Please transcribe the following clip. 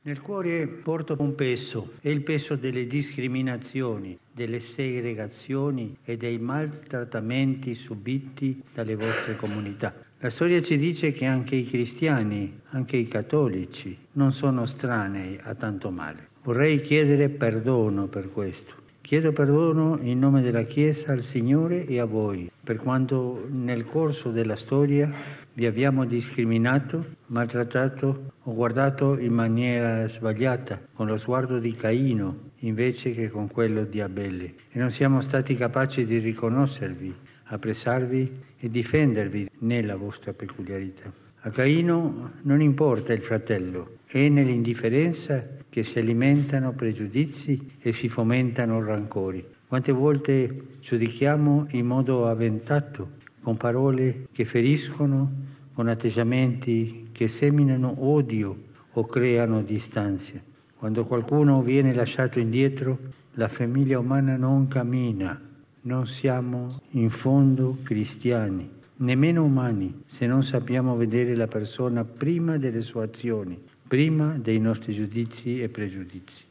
Nel cuore porto un peso, è il peso delle discriminazioni, delle segregazioni e dei maltrattamenti subiti dalle vostre comunità. La storia ci dice che anche i cristiani, anche i cattolici, non sono estranei a tanto male. Vorrei chiedere perdono per questo. Chiedo perdono in nome della Chiesa al Signore e a voi, per quanto nel corso della storia vi abbiamo discriminato, maltrattato o guardato in maniera sbagliata, con lo sguardo di Caino invece che con quello di Abele, e non siamo stati capaci di riconoscervi, apprezzarvi e difendervi nella vostra peculiarità. A Caino non importa il fratello, è nell'indifferenza che si alimentano pregiudizi e si fomentano rancori. Quante volte giudichiamo in modo avventato, con parole che feriscono, con atteggiamenti che seminano odio o creano distanze. Quando qualcuno viene lasciato indietro, la famiglia umana non cammina. Non siamo in fondo cristiani, nemmeno umani, se non sappiamo vedere la persona prima delle sue azioni, prima dei nostri giudizi e pregiudizi.